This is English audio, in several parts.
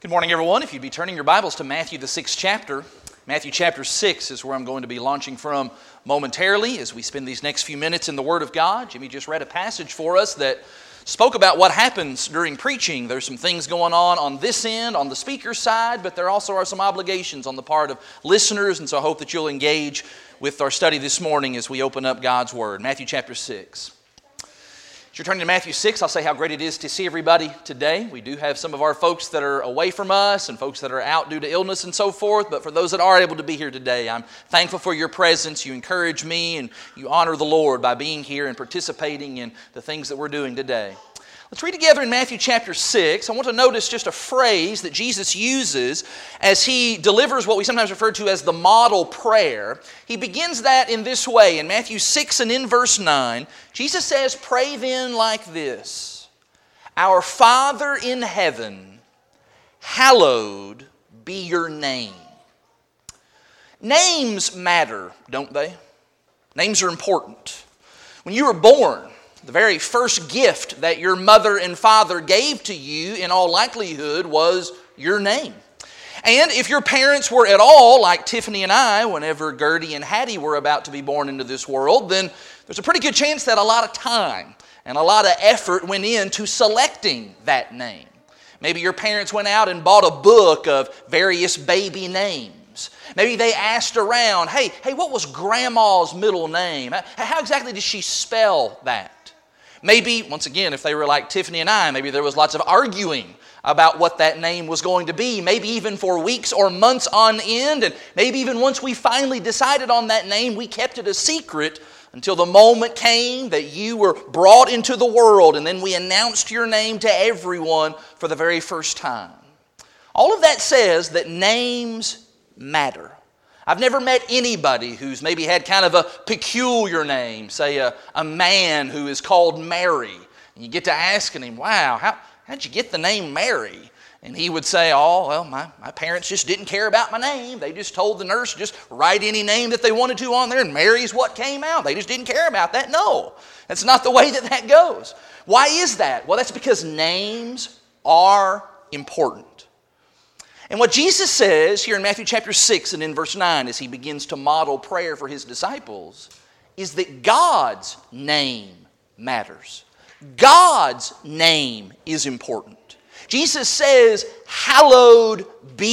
Good morning, everyone. If you'd be turning your Bibles to Matthew, the 6th chapter. Matthew chapter 6 is where I'm going to be launching from momentarily as we spend these next few minutes in the Word of God. Jimmy just read a passage for us that spoke about what happens during preaching. There's some things going on this end, on the speaker's side, but there also are some obligations on the part of listeners, and so I hope that you'll engage with our study this morning as we open up God's Word. Matthew chapter 6. As you're turning to Matthew 6, I'll say how great it is to see everybody today. We do have some of our folks that are away from us and folks that are out due to illness and so forth, but for those that are able to be here today, I'm thankful for your presence. You encourage me and you honor the Lord by being here and participating in the things that we're doing today. Let's read together in Matthew chapter 6. I want to notice just a phrase that Jesus uses as he delivers what we sometimes refer to as the model prayer. He begins that in this way. In Matthew 6 and in verse 9, Jesus says, "Pray then like this, Our Father in heaven, hallowed be your name." Names matter, don't they? Names are important. When you were born, the very first gift that your mother and father gave to you, in all likelihood, was your name. And if your parents were at all like Tiffany and I, whenever Gertie and Hattie were about to be born into this world, then there's a pretty good chance that a lot of time and a lot of effort went into selecting that name. Maybe your parents went out and bought a book of various baby names. Maybe they asked around, hey, what was Grandma's middle name? How exactly did she spell that? Maybe, once again, if they were like Tiffany and I, maybe there was lots of arguing about what that name was going to be, maybe even for weeks or months on end, and maybe even once we finally decided on that name, we kept it a secret until the moment came that you were brought into the world, and then we announced your name to everyone for the very first time. All of that says that names matter. I've never met anybody who's maybe had kind of a peculiar name, say a man who is called Mary. And you get to asking him, wow, how'd you get the name Mary? And he would say, oh, well, my parents just didn't care about my name. They just told the nurse to just write any name that they wanted to on there, and Mary's what came out. They just didn't care about that. No, that's not the way that goes. Why is that? Well, that's because names are important. And what Jesus says here in Matthew chapter 6 and in verse 9 as he begins to model prayer for his disciples is that God's name matters. God's name is important. Jesus says, hallowed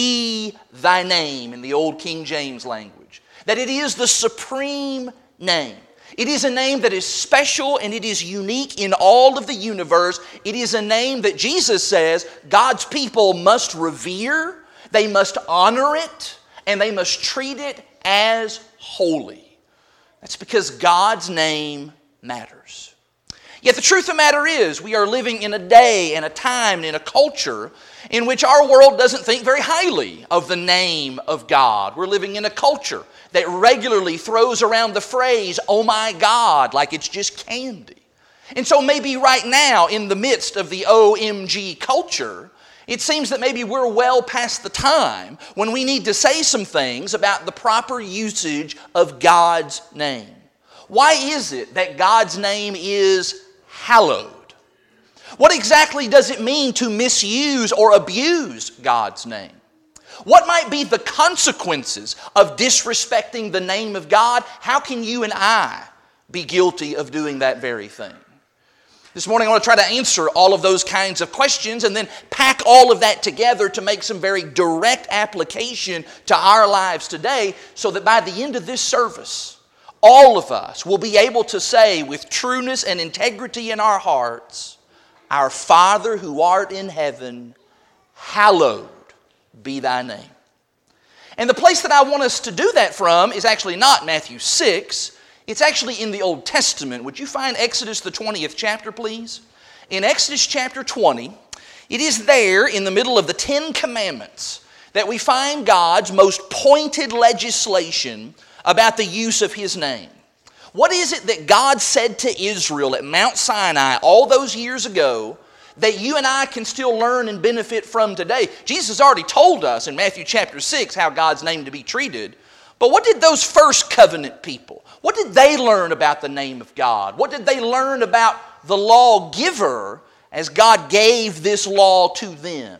be thy name in the old King James language. That it is the supreme name. It is a name that is special and it is unique in all of the universe. It is a name that Jesus says God's people must revere. They must honor it, and they must treat it as holy. That's because God's name matters. Yet the truth of the matter is, we are living in a day and a time and in a culture in which our world doesn't think very highly of the name of God. We're living in a culture that regularly throws around the phrase, oh my God, like it's just candy. And so maybe right now, in the midst of the OMG culture, it seems that maybe we're well past the time when we need to say some things about the proper usage of God's name. Why is it that God's name is hallowed? What exactly does it mean to misuse or abuse God's name? What might be the consequences of disrespecting the name of God? How can you and I be guilty of doing that very thing? This morning I want to try to answer all of those kinds of questions and then pack all of that together to make some very direct application to our lives today so that by the end of this service, all of us will be able to say with trueness and integrity in our hearts, Our Father who art in heaven, hallowed be thy name. And the place that I want us to do that from is actually not Matthew 6. It's actually in the Old Testament. Would you find Exodus the 20th chapter, please? In Exodus chapter 20, it is there in the middle of the 10 Commandments that we find God's most pointed legislation about the use of His name. What is it that God said to Israel at Mount Sinai all those years ago that you and I can still learn and benefit from today? Jesus already told us in Matthew chapter 6 how God's name to be treated. But what did those first covenant people, what did they learn about the name of God? What did they learn about the lawgiver as God gave this law to them?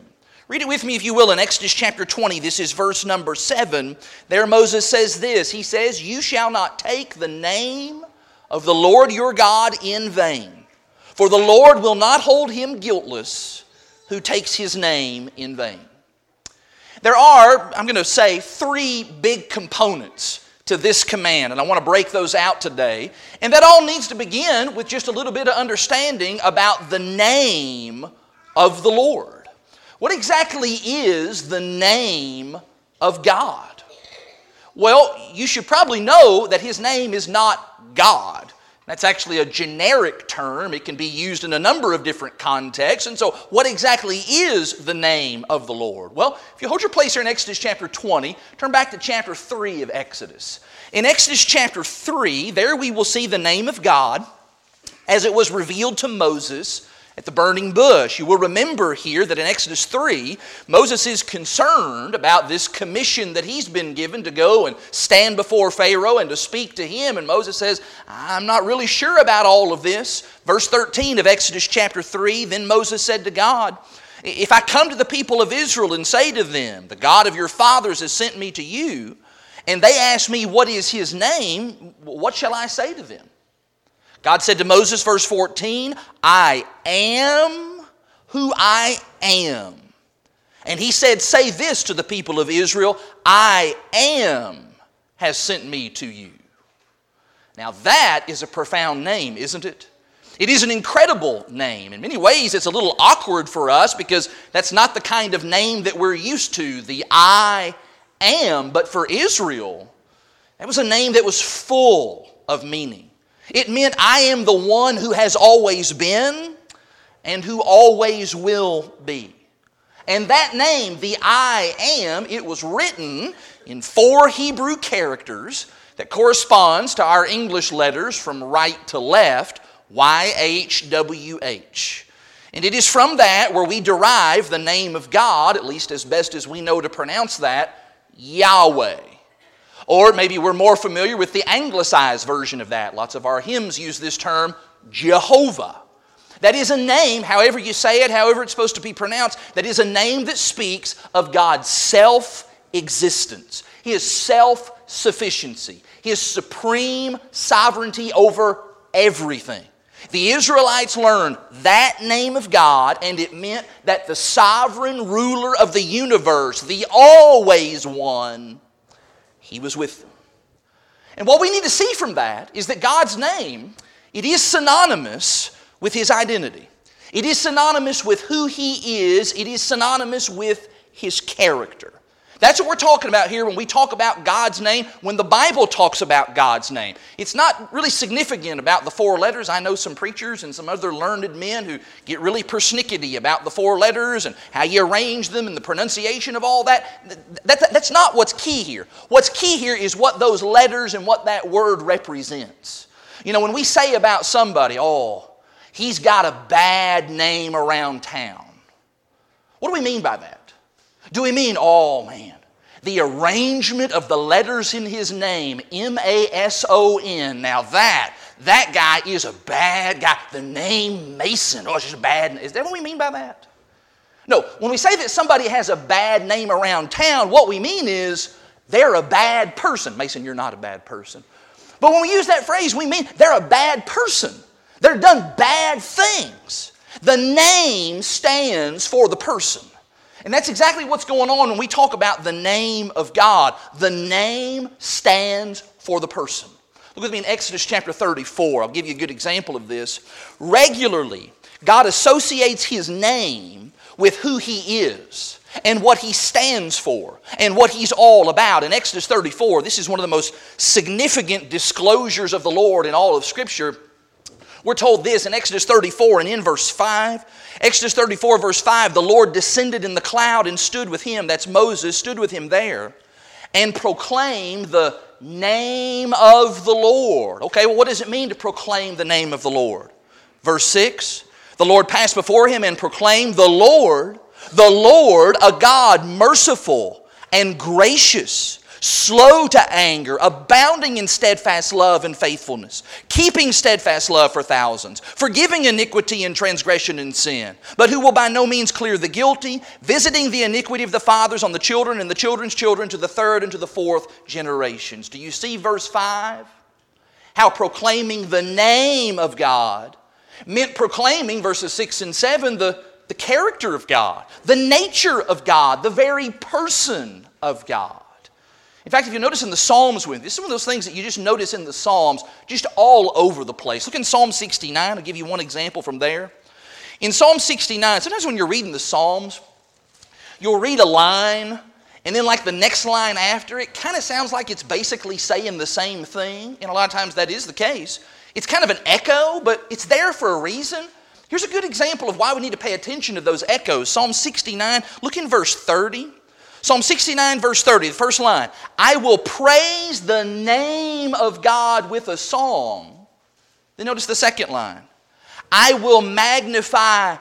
Read it with me if you will in Exodus chapter 20. This is verse number 7. There Moses says this. He says, "You shall not take the name of the Lord your God in vain, for the Lord will not hold him guiltless who takes his name in vain." There are, I'm going to say, 3 big components to this command, and I want to break those out today. And that all needs to begin with just a little bit of understanding about the name of the Lord. What exactly is the name of God? Well, you should probably know that his name is not God. That's actually a generic term. It can be used in a number of different contexts. And so what exactly is the name of the Lord? Well, if you hold your place here in Exodus chapter 20, turn back to chapter 3 of Exodus. In Exodus chapter 3, there we will see the name of God as it was revealed to Moses at the burning bush. You will remember here that in Exodus 3, Moses is concerned about this commission that he's been given to go and stand before Pharaoh and to speak to him. And Moses says, "I'm not really sure about all of this." Verse 13 of Exodus chapter 3, "Then Moses said to God, if I come to the people of Israel and say to them, the God of your fathers has sent me to you, and they ask me, what is his name? What shall I say to them?" God said to Moses, verse 14, "I am who I am." And he said, "Say this to the people of Israel, I am has sent me to you." Now that is a profound name, isn't it? It is an incredible name. In many ways, it's a little awkward for us because that's not the kind of name that we're used to, the I am. But for Israel, that was a name that was full of meaning. It meant I am the one who has always been and who always will be. And that name, the I am, it was written in 4 Hebrew characters that corresponds to our English letters from right to left, YHWH. And it is from that where we derive the name of God, at least as best as we know to pronounce that, Yahweh. Or maybe we're more familiar with the anglicized version of that. Lots of our hymns use this term, Jehovah. That is a name, however you say it, however it's supposed to be pronounced, that is a name that speaks of God's self-existence, His self-sufficiency, His supreme sovereignty over everything. The Israelites learned that name of God, and it meant that the sovereign ruler of the universe, the always one, He was with them. And what we need to see from that is that God's name, it is synonymous with His identity. It is synonymous with who He is. It is synonymous with His character. That's what we're talking about here when we talk about God's name, when the Bible talks about God's name. It's not really significant about the 4 letters. I know some preachers and some other learned men who get really persnickety about the 4 letters and how you arrange them and the pronunciation of all that. That's not what's key here. What's key here is what those letters and what that word represents. You know, when we say about somebody, oh, he's got a bad name around town. What do we mean by that? Do we mean, oh man, the arrangement of the letters in his name, M-A-S-O-N, now that guy is a bad guy. The name Mason, oh, it's just a bad name. Is that what we mean by that? No, when we say that somebody has a bad name around town, what we mean is they're a bad person. Mason, you're not a bad person. But when we use that phrase, we mean they're a bad person. They're done bad things. The name stands for the person. And that's exactly what's going on when we talk about the name of God. The name stands for the person. Look with me in Exodus chapter 34. I'll give you a good example of this. Regularly, God associates His name with who He is and what He stands for and what He's all about. In Exodus 34, this is one of the most significant disclosures of the Lord in all of Scripture. We're told this in Exodus 34 and in verse 5. Exodus 34 verse 5, the Lord descended in the cloud and stood with him, that's Moses, stood with him there, and proclaimed the name of the Lord. Okay, well, what does it mean to proclaim the name of the Lord? Verse 6, the Lord passed before him and proclaimed, the Lord, a God merciful and gracious, slow to anger, abounding in steadfast love and faithfulness, keeping steadfast love for thousands, forgiving iniquity and transgression and sin, but who will by no means clear the guilty, visiting the iniquity of the fathers on the children and the children's children to the third and to the fourth generations. Do you see verse 5? How proclaiming the name of God meant proclaiming, verses 6 and 7, the character of God, the nature of God, the very person of God. In fact, if you notice in the Psalms, this is one of those things that you just notice in the Psalms just all over the place. Look in Psalm 69. I'll give you one example from there. In Psalm 69, sometimes when you're reading the Psalms, you'll read a line, and then like the next line after it kind of sounds like it's basically saying the same thing. And a lot of times that is the case. It's kind of an echo, but it's there for a reason. Here's a good example of why we need to pay attention to those echoes. Psalm 69, look in verse 30. Psalm 69, verse 30, the first line. I will praise the name of God with a song. Then notice the second line. I will magnify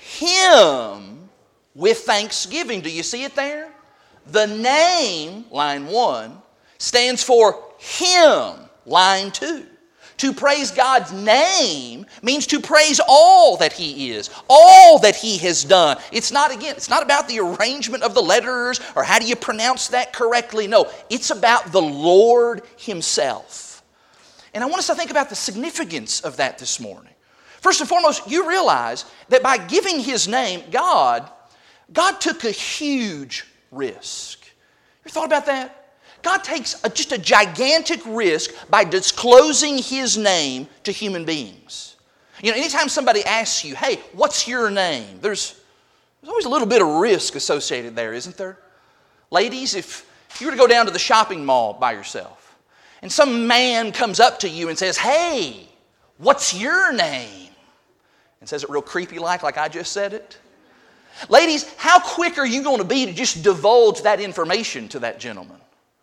Him with thanksgiving. Do you see it there? The name, line 1, stands for Him, line 2. To praise God's name means to praise all that He is, all that He has done. It's not about the arrangement of the letters or how do you pronounce that correctly. No, it's about the Lord Himself. And I want us to think about the significance of that this morning. First and foremost, you realize that by giving His name, God took a huge risk. You ever thought about that? God takes just a gigantic risk by disclosing His name to human beings. You know, anytime somebody asks you, hey, what's your name? There's always a little bit of risk associated there, isn't there? Ladies, if you were to go down to the shopping mall by yourself, and some man comes up to you and says, hey, what's your name? And says it real creepy like I just said it. Ladies, how quick are you going to be to just divulge that information to that gentleman?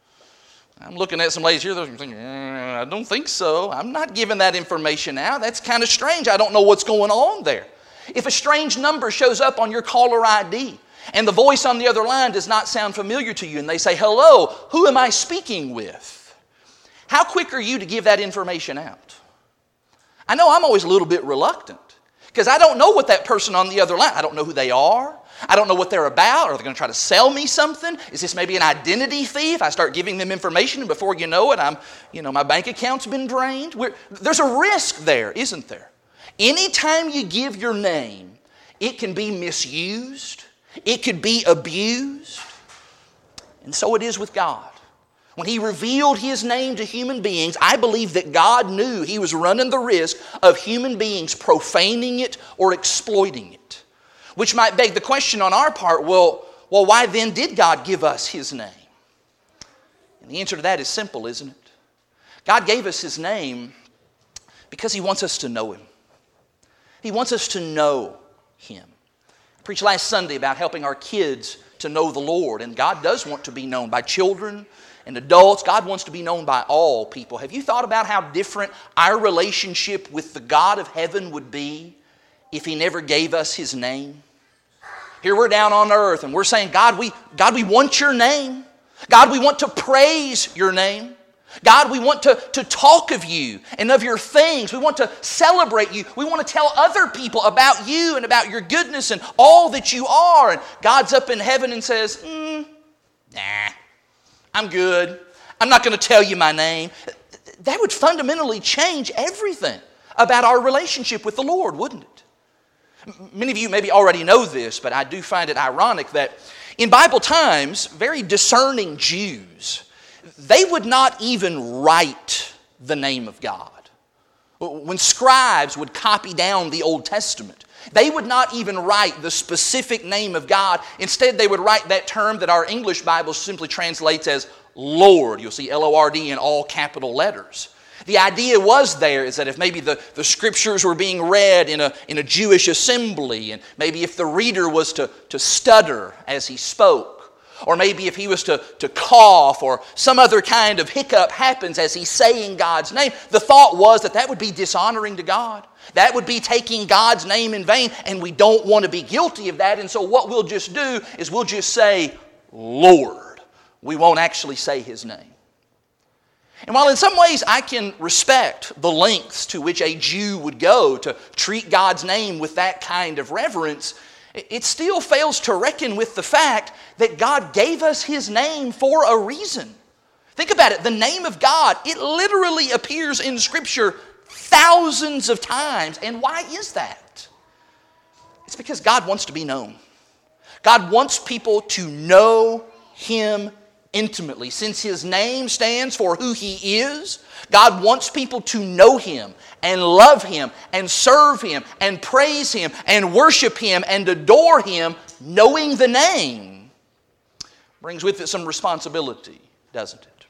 I'm looking at some ladies here, they're thinking, I don't think so. I'm not giving that information out. That's kind of strange. I don't know what's going on there. If a strange number shows up on your caller ID and the voice on the other line does not sound familiar to you and they say, hello, who am I speaking with? How quick are you to give that information out? I know I'm always a little bit reluctant because I don't know what that person on the other line, I don't know who they are. I don't know what they're about. Are they going to try to sell me something? Is this maybe an identity thief? I start giving them information and before you know it, my bank account's been drained. There's a risk there, isn't there? Anytime you give your name, it can be misused. It could be abused. And so it is with God. When He revealed His name to human beings, I believe that God knew He was running the risk of human beings profaning it or exploiting it. Which might beg the question on our part, well, why then did God give us His name? And the answer to that is simple, isn't it? God gave us His name because He wants us to know Him. He wants us to know Him. I preached last Sunday about helping our kids to know the Lord, and God does want to be known by children and adults. God wants to be known by all people. Have you thought about how different our relationship with the God of heaven would be if He never gave us His name? Here we're down on earth and we're saying, God, we want your name. God, we want to praise your name. God, we want to talk of you and of your things. We want to celebrate you. We want to tell other people about you and about your goodness and all that you are. And God's up in heaven and says, nah, I'm good. I'm not going to tell you my name. That would fundamentally change everything about our relationship with the Lord, wouldn't it? Many of you maybe already know this, but I do find it ironic that in Bible times, very discerning Jews, they would not even write the name of God. When scribes would copy down the Old Testament, they would not even write the specific name of God. Instead, they would write that term that our English Bible simply translates as Lord. You'll see L-O-R-D in all capital letters. The idea was there is that if maybe the scriptures were being read in a Jewish assembly, and maybe if the reader was to stutter as he spoke, or maybe if he was to cough, or some other kind of hiccup happens as he's saying God's name, the thought was that would be dishonoring to God. That would be taking God's name in vain, and we don't want to be guilty of that. And so what we'll just do is we'll just say, Lord. we won't actually say His name. And while in some ways I can respect the lengths to which a Jew would go to treat God's name with that kind of reverence, it still fails to reckon with the fact that God gave us His name for a reason. Think about it. The name of God, it literally appears in Scripture thousands of times. And why is that? It's because God wants to be known. God wants people to know Him intimately. Since His name stands for who He is, God wants people to know Him and love Him and serve Him and praise Him and worship Him and adore Him. Knowing the name brings with it some responsibility, doesn't it?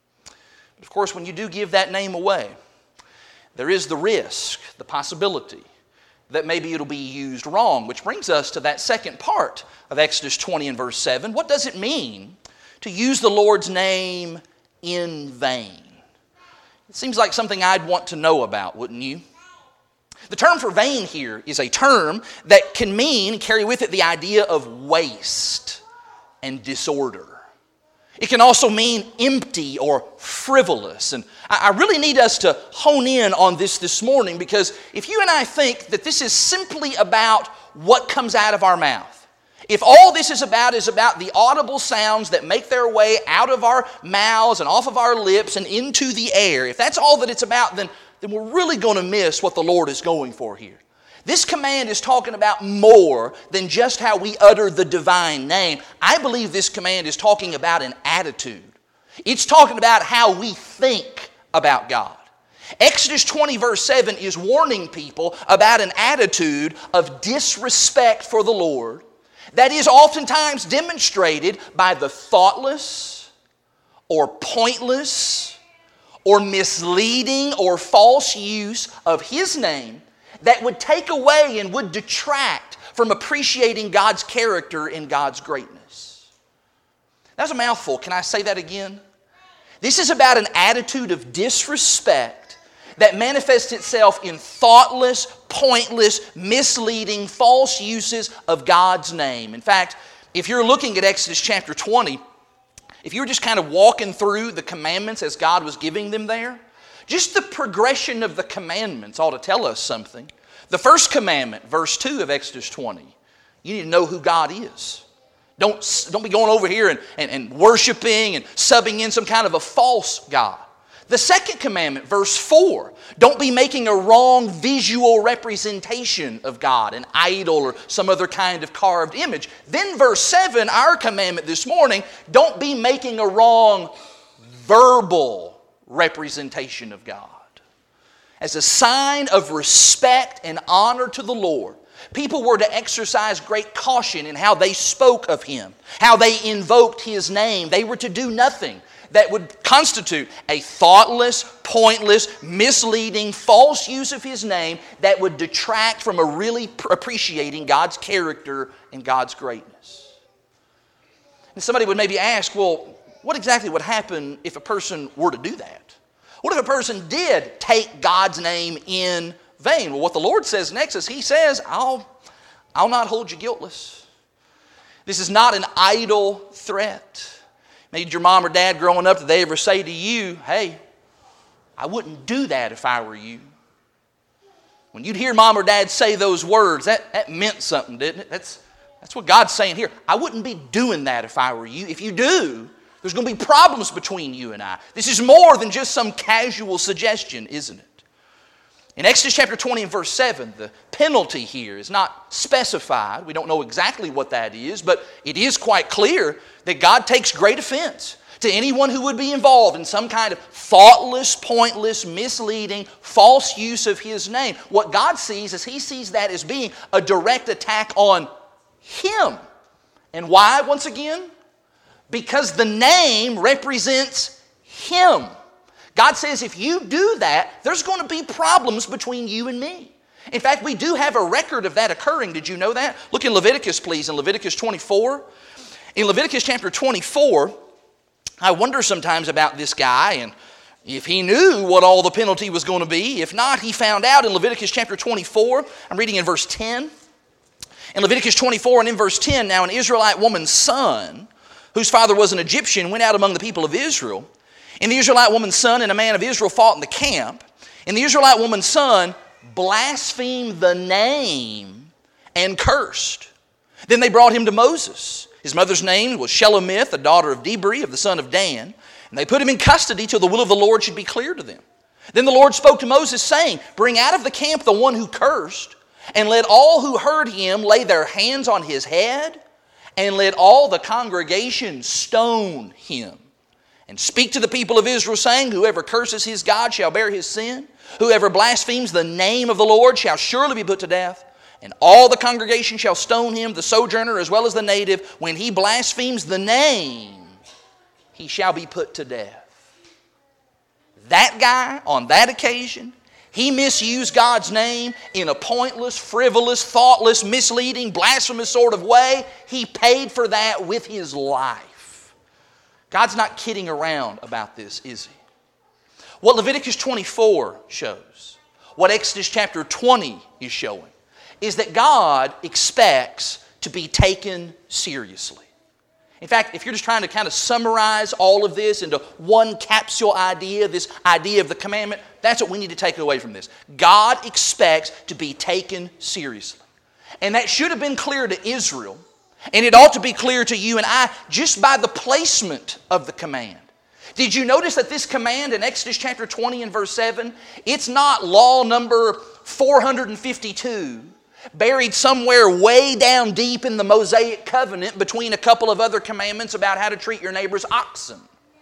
But of course, when you do give that name away, there is the risk, the possibility, that maybe it'll be used wrong, which brings us to that second part of Exodus 20 and verse 7. What does it mean to use the Lord's name in vain? It seems like something I'd want to know about, wouldn't you? The term for vain here is a term that can mean and carry with it the idea of waste and disorder. It can also mean empty or frivolous. And I really need us to hone in on this morning, because if you and I think that this is simply about what comes out of our mouth, if all this is about the audible sounds that make their way out of our mouths and off of our lips and into the air, if that's all that it's about, then we're really going to miss what the Lord is going for here. This command is talking about more than just how we utter the divine name. I believe this command is talking about an attitude. It's talking about how we think about God. Exodus 20 verse 7 is warning people about an attitude of disrespect for the Lord that is oftentimes demonstrated by the thoughtless or pointless or misleading or false use of His name that would take away and would detract from appreciating God's character and God's greatness. That's a mouthful. Can I say that again? This is about an attitude of disrespect that manifests itself in thoughtless, pointless, misleading, false uses of God's name. In fact, if you're looking at Exodus chapter 20, if you were just kind of walking through the commandments as God was giving them there, just the progression of the commandments ought to tell us something. The first commandment, verse 2 of Exodus 20, you need to know who God is. Don't be going over here and worshiping and subbing in some kind of a false God. The second commandment, verse 4, don't be making a wrong visual representation of God, an idol or some other kind of carved image. Then verse 7, our commandment this morning, don't be making a wrong verbal representation of God. As a sign of respect and honor to the Lord, people were to exercise great caution in how they spoke of Him, how they invoked His name. They were to do nothing that would constitute a thoughtless, pointless, misleading, false use of His name that would detract from a really appreciating God's character and God's greatness. And somebody would maybe ask, well, what exactly would happen if a person were to do that? What if a person did take God's name in vain? Well, what the Lord says next is He says, I'll not hold you guiltless. This is not an idle threat. Maybe your mom or dad growing up, did they ever say to you, hey, I wouldn't do that if I were you? When you'd hear mom or dad say those words, that meant something, didn't it? That's what God's saying here. I wouldn't be doing that if I were you. If you do, there's going to be problems between you and I. This is more than just some casual suggestion, isn't it? In Exodus chapter 20 and verse 7, the penalty here is not specified. We don't know exactly what that is, but it is quite clear that God takes great offense to anyone who would be involved in some kind of thoughtless, pointless, misleading, false use of His name. What God sees is He sees that as being a direct attack on Him. And why, once again? Because the name represents Him. God says if you do that, there's going to be problems between you and me. In fact, we do have a record of that occurring. Did you know that? Look in Leviticus, please, in Leviticus 24. In Leviticus chapter 24, I wonder sometimes about this guy and if he knew what all the penalty was going to be. If not, he found out in Leviticus chapter 24. I'm reading in verse 10. In Leviticus 24 and in verse 10, now an Israelite woman's son, whose father was an Egyptian, went out among the people of Israel. And the Israelite woman's son and a man of Israel fought in the camp. And the Israelite woman's son blasphemed the name and cursed. Then they brought him to Moses. His mother's name was Shelomith, the daughter of Dibri, of the son of Dan. And they put him in custody till the will of the Lord should be clear to them. Then the Lord spoke to Moses, saying, Bring out of the camp the one who cursed, and let all who heard him lay their hands on his head, and let all the congregation stone him. And speak to the people of Israel, saying, Whoever curses his God shall bear his sin. Whoever blasphemes the name of the Lord shall surely be put to death. And all the congregation shall stone him, the sojourner as well as the native. When he blasphemes the name, he shall be put to death. That guy, on that occasion, he misused God's name in a pointless, frivolous, thoughtless, misleading, blasphemous sort of way. He paid for that with his life. God's not kidding around about this, is he? What Leviticus 24 shows, what Exodus chapter 20 is showing, is that God expects to be taken seriously. In fact, if you're just trying to kind of summarize all of this into one capsule idea, this idea of the commandment, that's what we need to take away from this. God expects to be taken seriously. And that should have been clear to Israel, and it ought to be clear to you and I just by the placement of the command. Did you notice that this command in Exodus chapter 20 and verse 7, it's not law number 452, buried somewhere way down deep in the Mosaic covenant between a couple of other commandments about how to treat your neighbor's oxen.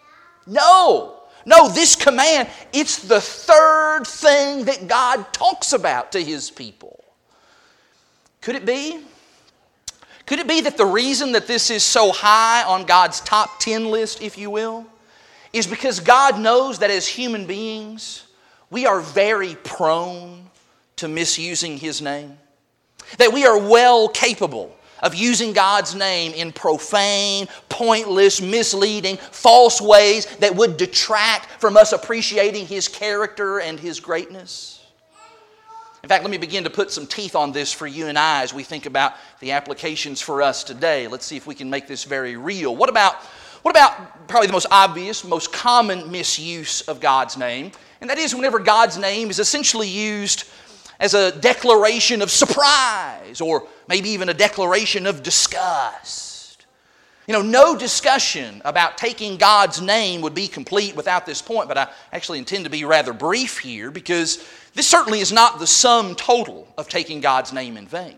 No, this command, it's the third thing that God talks about to His people. Could it be? Could it be that the reason that this is so high on God's top 10 list, if you will, is because God knows that as human beings, we are very prone to misusing His name? That we are well capable of using God's name in profane, pointless, misleading, false ways that would detract from us appreciating His character and His greatness. In fact, let me begin to put some teeth on this for you and I as we think about the applications for us today. Let's see if we can make this very real. What about probably the most obvious, most common misuse of God's name? And that is whenever God's name is essentially used as a declaration of surprise or maybe even a declaration of disgust. No discussion about taking God's name would be complete without this point, but I actually intend to be rather brief here because this certainly is not the sum total of taking God's name in vain.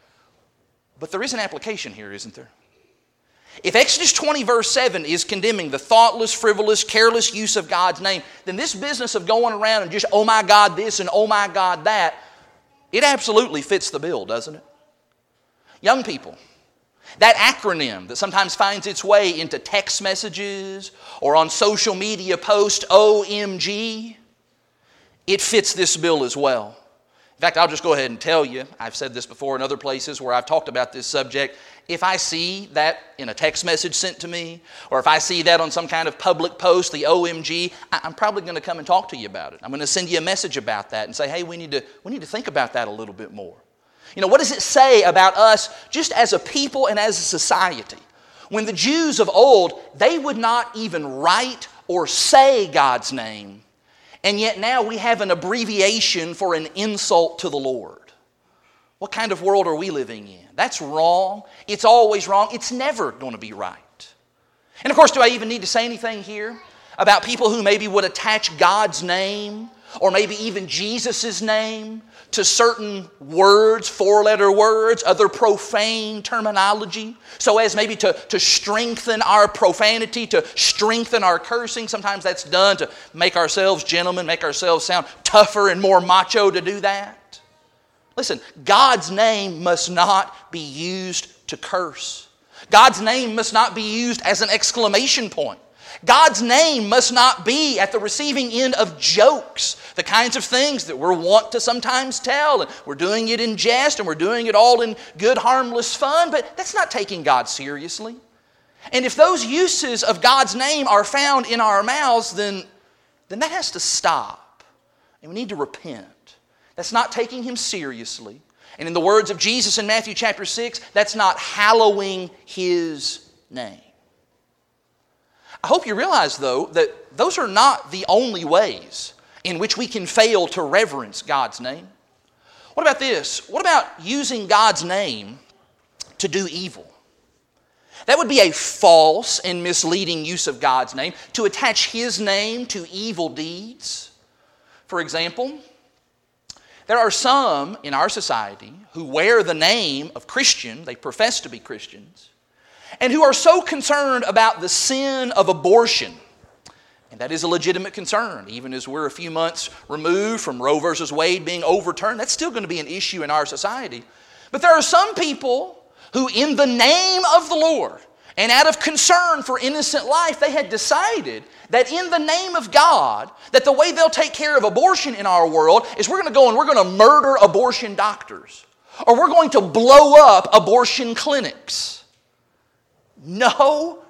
But there is an application here, isn't there? If Exodus 20 verse 7 is condemning the thoughtless, frivolous, careless use of God's name, then this business of going around and just, oh my God this and oh my God that, it absolutely fits the bill, doesn't it? Young people, that acronym that sometimes finds its way into text messages or on social media posts, OMG, it fits this bill as well. In fact, I'll just go ahead and tell you, I've said this before in other places where I've talked about this subject. If I see that in a text message sent to me, or if I see that on some kind of public post, the OMG, I'm probably going to come and talk to you about it. I'm going to send you a message about that and say, hey, we need to think about that a little bit more. What does it say about us just as a people and as a society? When the Jews of old, they would not even write or say God's name, and yet now we have an abbreviation for an insult to the Lord. What kind of world are we living in? That's wrong. It's always wrong. It's never going to be right. And of course, do I even need to say anything here about people who maybe would attach God's name or maybe even Jesus' name to certain words, four-letter words, other profane terminology, so as maybe to strengthen our profanity, to strengthen our cursing? Sometimes that's done to make ourselves gentlemen, make ourselves sound tougher and more macho to do that. Listen, God's name must not be used to curse. God's name must not be used as an exclamation point. God's name must not be at the receiving end of jokes, the kinds of things that we're wont to sometimes tell. And we're doing it in jest and we're doing it all in good, harmless fun, but that's not taking God seriously. And if those uses of God's name are found in our mouths, then that has to stop. And we need to repent. That's not taking Him seriously. And in the words of Jesus in Matthew chapter 6, that's not hallowing His name. I hope you realize, though, that those are not the only ways in which we can fail to reverence God's name. What about this? What about using God's name to do evil? That would be a false and misleading use of God's name, to attach His name to evil deeds. For example, there are some in our society who wear the name of Christian, they profess to be Christians, and who are so concerned about the sin of abortion. And that is a legitimate concern. Even as we're a few months removed from Roe versus Wade being overturned, that's still going to be an issue in our society. But there are some people who, in the name of the Lord and out of concern for innocent life, they had decided that in the name of God, that the way they'll take care of abortion in our world is we're going to go and we're going to murder abortion doctors, or we're going to blow up abortion clinics. No,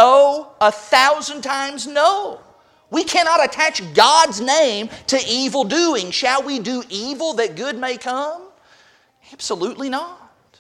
1,000 times no. We cannot attach God's name to evil doing. Shall we do evil that good may come? Absolutely not.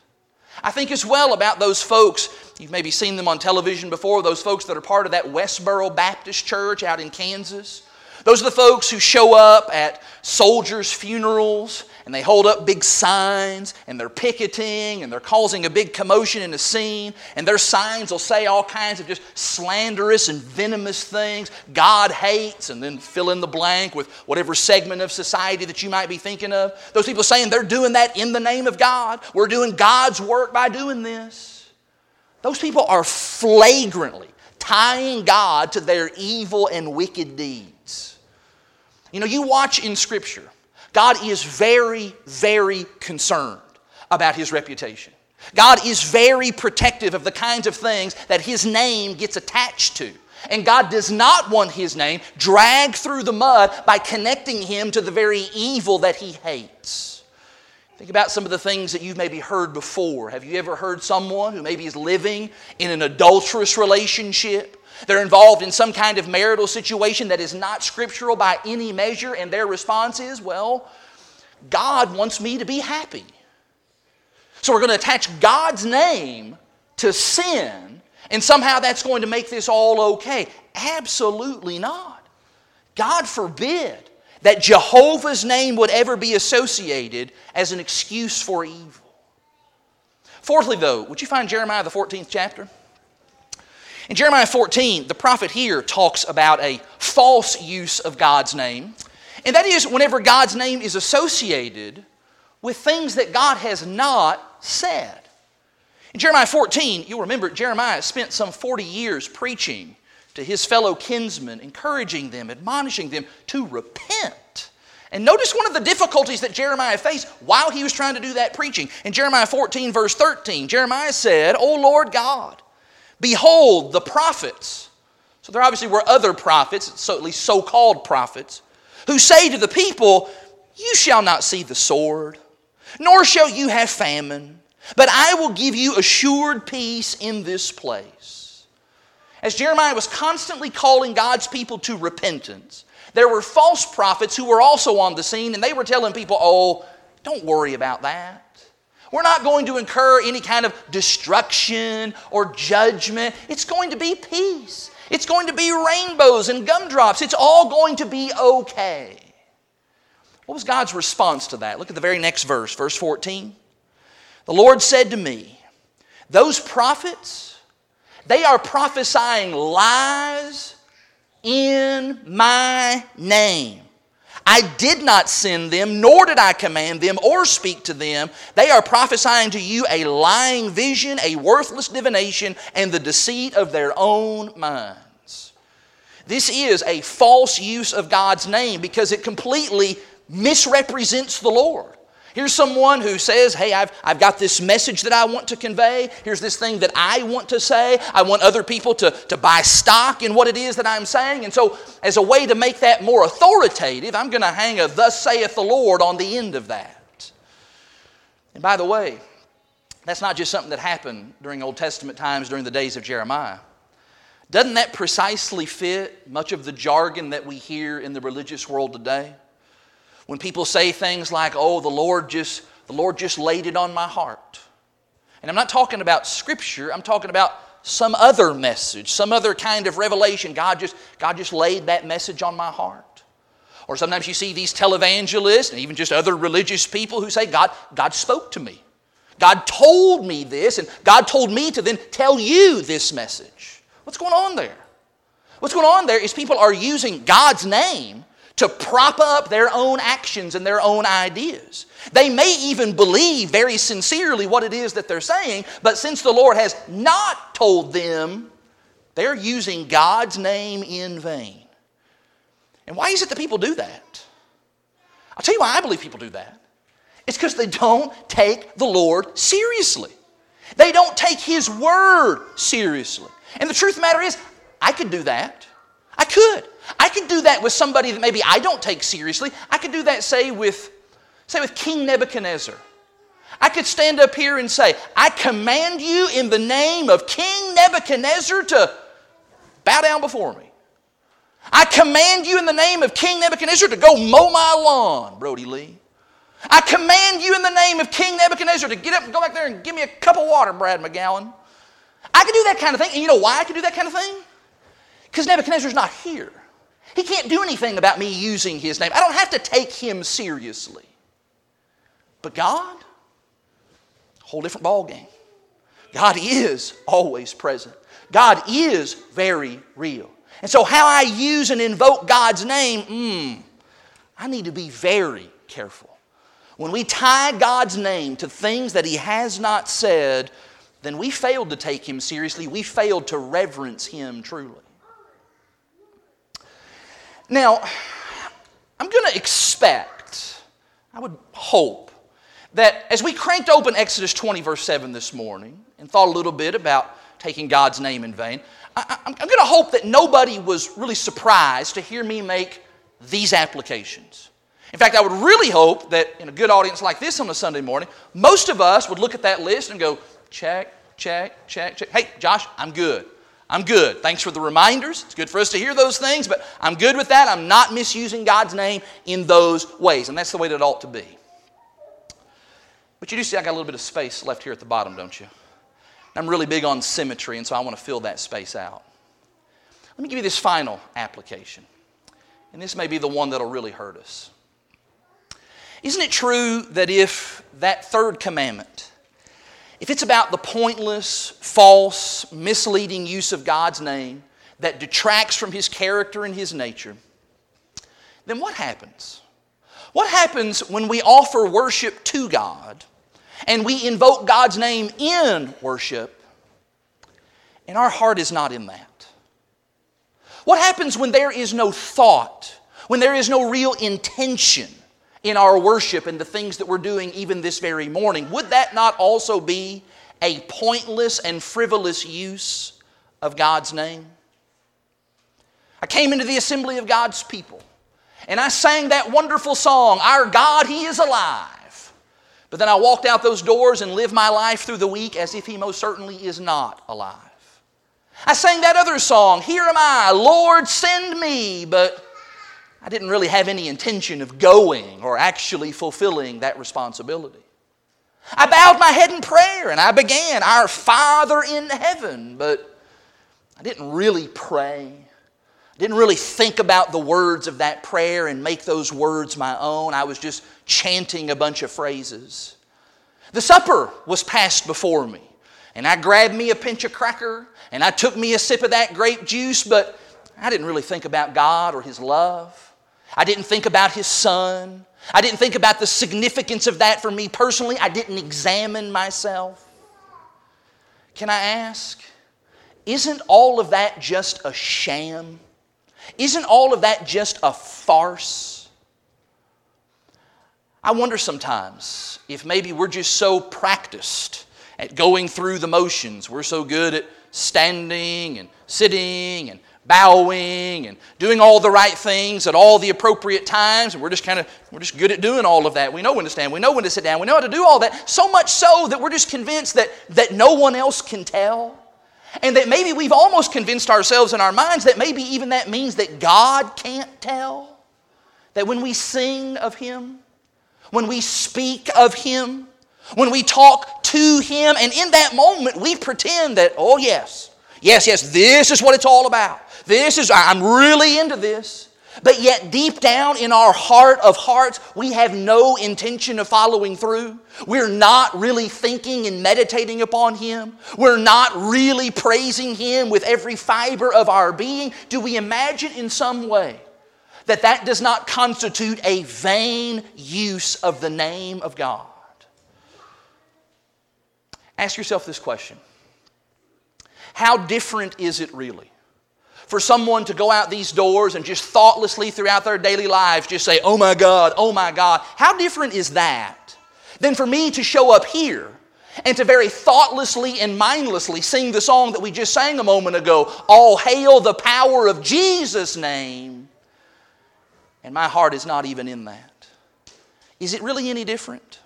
I think as well about those folks, you've maybe seen them on television before, those folks that are part of that Westboro Baptist Church out in Kansas. Those are the folks who show up at soldiers' funerals and they hold up big signs and they're picketing and they're causing a big commotion in a scene, and their signs will say all kinds of just slanderous and venomous things. God hates, and then fill in the blank with whatever segment of society that you might be thinking of. Those people saying they're doing that in the name of God. We're doing God's work by doing this. Those people are flagrantly tying God to their evil and wicked deeds. You know, you watch in Scripture, God is very, very concerned about His reputation. God is very protective of the kinds of things that His name gets attached to. And God does not want His name dragged through the mud by connecting Him to the very evil that He hates. Think about some of the things that you've maybe heard before. Have you ever heard someone who maybe is living in an adulterous relationship? They're involved in some kind of marital situation that is not scriptural by any measure, and their response is, well, God wants me to be happy. So we're going to attach God's name to sin, and somehow that's going to make this all okay. Absolutely not. God forbid that Jehovah's name would ever be associated as an excuse for evil. Fourthly, though, would you find Jeremiah the 14th chapter? In Jeremiah 14, the prophet here talks about a false use of God's name. And that is whenever God's name is associated with things that God has not said. In Jeremiah 14, you'll remember Jeremiah spent some 40 years preaching to his fellow kinsmen, encouraging them, admonishing them to repent. And notice one of the difficulties that Jeremiah faced while he was trying to do that preaching. In Jeremiah 14, verse 13, Jeremiah said, O Lord God, behold, the prophets. So there obviously were other prophets, so at least so-called prophets, who say to the people, you shall not see the sword, nor shall you have famine, but I will give you assured peace in this place. As Jeremiah was constantly calling God's people to repentance, there were false prophets who were also on the scene, and they were telling people, oh, don't worry about that. We're not going to incur any kind of destruction or judgment. It's going to be peace. It's going to be rainbows and gumdrops. It's all going to be okay. What was God's response to that? Look at the very next verse, verse 14. The Lord said to me, those prophets, they are prophesying lies in my name. I did not send them, nor did I command them or speak to them. They are prophesying to you a lying vision, a worthless divination, and the deceit of their own minds. This is a false use of God's name because it completely misrepresents the Lord. Here's someone who says, hey, I've got this message that I want to convey. Here's this thing that I want to say. I want other people to buy stock in what it is that I'm saying. And so as a way to make that more authoritative, I'm going to hang a thus saith the Lord on the end of that. And by the way, that's not just something that happened during Old Testament times during the days of Jeremiah. Doesn't that precisely fit much of the jargon that we hear in the religious world today? When people say things like, oh, the Lord just laid it on my heart. And I'm not talking about Scripture, I'm talking about some other message, some other kind of revelation. God just laid that message on my heart. Or sometimes you see these televangelists and even just other religious people who say, God spoke to me. God told me this, and God told me to then tell you this message. What's going on there? What's going on there is people are using God's name to prop up their own actions and their own ideas. They may even believe very sincerely what it is that they're saying, but since the Lord has not told them, they're using God's name in vain. And why is it that people do that? I'll tell you why I believe people do that. It's because they don't take the Lord seriously. They don't take His Word seriously. And the truth of the matter is, I could do that. I could do that with somebody that maybe I don't take seriously. I could do that, say with King Nebuchadnezzar. I could stand up here and say, I command you in the name of King Nebuchadnezzar to bow down before me. I command you in the name of King Nebuchadnezzar to go mow my lawn, Brody Lee. I command you in the name of King Nebuchadnezzar to get up and go back there and give me a cup of water, Brad McGowan. I could do that kind of thing. And you know why I could do that kind of thing? Because Nebuchadnezzar's not here. He can't do anything about me using his name. I don't have to take him seriously. But God, a whole different ballgame. God is always present. God is very real. And so how I use and invoke God's name, I need to be very careful. When we tie God's name to things that He has not said, then we failed to take Him seriously. We failed to reverence Him truly. Now, I'm going to expect, I would hope, that as we cranked open Exodus 20 verse 7 this morning and thought a little bit about taking God's name in vain, I'm going to hope that nobody was really surprised to hear me make these applications. In fact, I would really hope that in a good audience like this on a Sunday morning, most of us would look at that list and go, check, check, check, check. Hey, Josh, I'm good. I'm good. Thanks for the reminders. It's good for us to hear those things, but I'm good with that. I'm not misusing God's name in those ways, and that's the way that it ought to be. But you do see I got a little bit of space left here at the bottom, don't you? I'm really big on symmetry, and so I want to fill that space out. Let me give you this final application. And this may be the one that'll really hurt us. Isn't it true that if that third commandment, if it's about the pointless, false, misleading use of God's name that detracts from His character and His nature, then what happens? What happens when we offer worship to God and we invoke God's name in worship and our heart is not in that? What happens when there is no thought, when there is no real intention in our worship and the things that we're doing even this very morning? Would that not also be a pointless and frivolous use of God's name? I came into the assembly of God's people and I sang that wonderful song, Our God, He is alive. But then I walked out those doors and lived my life through the week as if He most certainly is not alive. I sang that other song, Here am I, Lord, send me, but I didn't really have any intention of going or actually fulfilling that responsibility. I bowed my head in prayer and I began, Our Father in heaven, but I didn't really pray. I didn't really think about the words of that prayer and make those words my own. I was just chanting a bunch of phrases. The supper was passed before me, and I grabbed me a pinch of cracker and I took me a sip of that grape juice, but I didn't really think about God or His love. I didn't think about His Son. I didn't think about the significance of that for me personally. I didn't examine myself. Can I ask, isn't all of that just a sham? Isn't all of that just a farce? I wonder sometimes if maybe we're just so practiced at going through the motions. We're so good at standing and sitting and bowing and doing all the right things at all the appropriate times, and we're just good at doing all of that. We know when to stand, we know when to sit down, we know how to do all that, so much so that we're just convinced that no one else can tell, and that maybe we've almost convinced ourselves in our minds that maybe even that means that God can't tell, that when we sing of Him, when we speak of Him, when we talk to Him, and in that moment we pretend that, oh yes, Yes, this is what it's all about. I'm really into this. But yet deep down in our heart of hearts, we have no intention of following through. We're not really thinking and meditating upon Him. We're not really praising Him with every fiber of our being. Do we imagine in some way that does not constitute a vain use of the name of God? Ask yourself this question. How different is it really for someone to go out these doors and just thoughtlessly throughout their daily lives just say, oh my God, oh my God? How different is that than for me to show up here and to very thoughtlessly and mindlessly sing the song that we just sang a moment ago, all hail the power of Jesus' name, and my heart is not even in that? Is it really any different?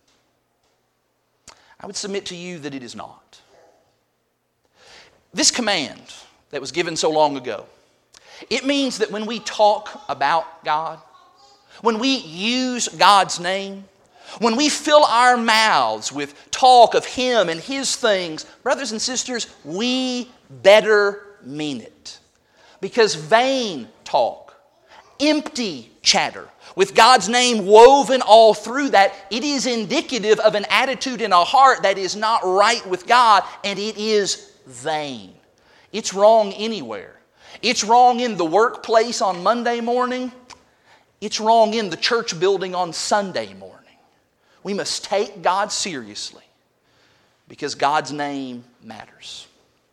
I would submit to you that it is not. This command that was given so long ago, it means that when we talk about God, when we use God's name, when we fill our mouths with talk of Him and His things, brothers and sisters, we better mean it. Because vain talk, empty chatter, with God's name woven all through that, it is indicative of an attitude in our heart that is not right with God, and it is vain. It's wrong anywhere. It's wrong in the workplace on Monday morning. It's wrong in the church building on Sunday morning. We must take God seriously because God's name matters.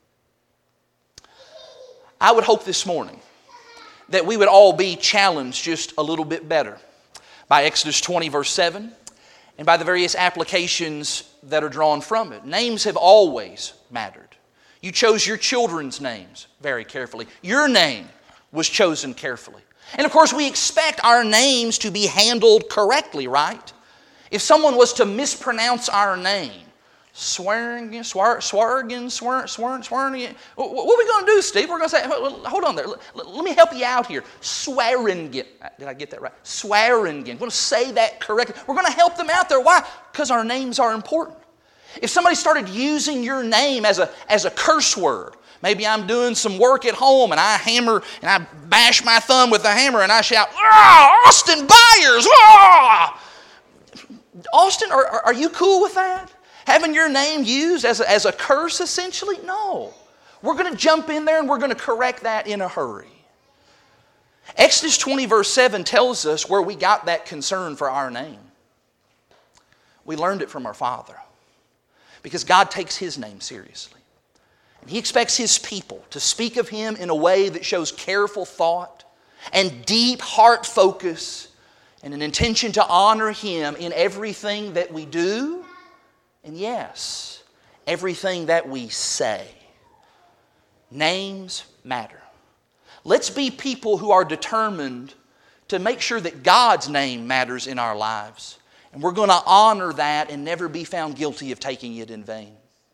I would hope this morning that we would all be challenged just a little bit better by Exodus 20 verse 7 and by the various applications that are drawn from it. Names have always mattered. You chose your children's names very carefully. Your name was chosen carefully. And of course, we expect our names to be handled correctly, right? If someone was to mispronounce our name, Swearingen, what are we going to do, Steve? We're going to say, hold on there. Let me help you out here. Swearingen. Did I get that right? Swearingen. We're going to say that correctly. We're going to help them out there. Why? Because our names are important. If somebody started using your name as a curse word, maybe I'm doing some work at home and I hammer and I bash my thumb with a hammer and I shout, Austin Byers! Ah! Austin, are you cool with that? Having your name used as a curse, essentially? No. We're going to jump in there and we're going to correct that in a hurry. Exodus 20 verse 7 tells us where we got that concern for our name. We learned it from our Father. Because God takes His name seriously. And He expects His people to speak of Him in a way that shows careful thought and deep heart focus and an intention to honor Him in everything that we do and, yes, everything that we say. Names matter. Let's be people who are determined to make sure that God's name matters in our lives. And we're going to honor that and never be found guilty of taking it in vain.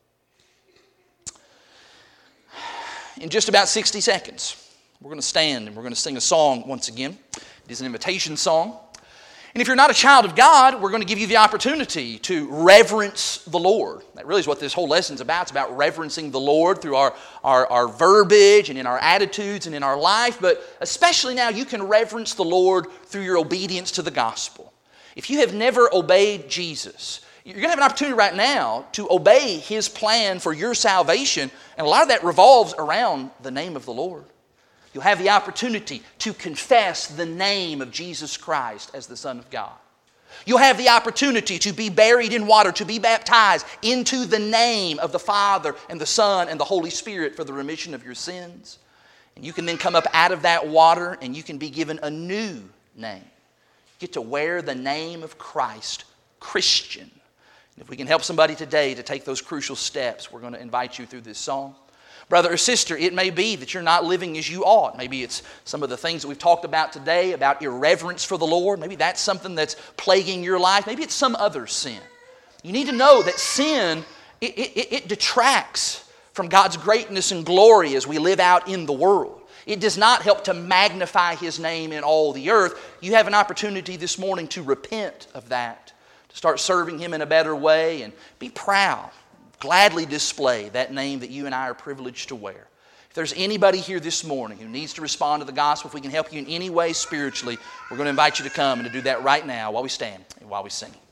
In just about 60 seconds, we're going to stand and we're going to sing a song once again. It is an invitation song. And if you're not a child of God, we're going to give you the opportunity to reverence the Lord. That really is what this whole lesson is about. It's about reverencing the Lord through our verbiage and in our attitudes and in our life. But especially now, you can reverence the Lord through your obedience to the gospel. If you have never obeyed Jesus, you're going to have an opportunity right now to obey His plan for your salvation. And a lot of that revolves around the name of the Lord. You'll have the opportunity to confess the name of Jesus Christ as the Son of God. You'll have the opportunity to be buried in water, to be baptized into the name of the Father and the Son and the Holy Spirit for the remission of your sins. And you can then come up out of that water and you can be given a new name. You get to wear the name of Christ, Christian. And if we can help somebody today to take those crucial steps, we're going to invite you through this song. Brother or sister, it may be that you're not living as you ought. Maybe it's some of the things that we've talked about today about irreverence for the Lord. Maybe that's something that's plaguing your life. Maybe it's some other sin. You need to know that sin, it detracts from God's greatness and glory as we live out in the world. It does not help to magnify His name in all the earth. You have an opportunity this morning to repent of that, to start serving Him in a better way and be proud, gladly display that name that you and I are privileged to wear. If there's anybody here this morning who needs to respond to the gospel, if we can help you in any way spiritually, we're going to invite you to come and to do that right now while we stand and while we sing.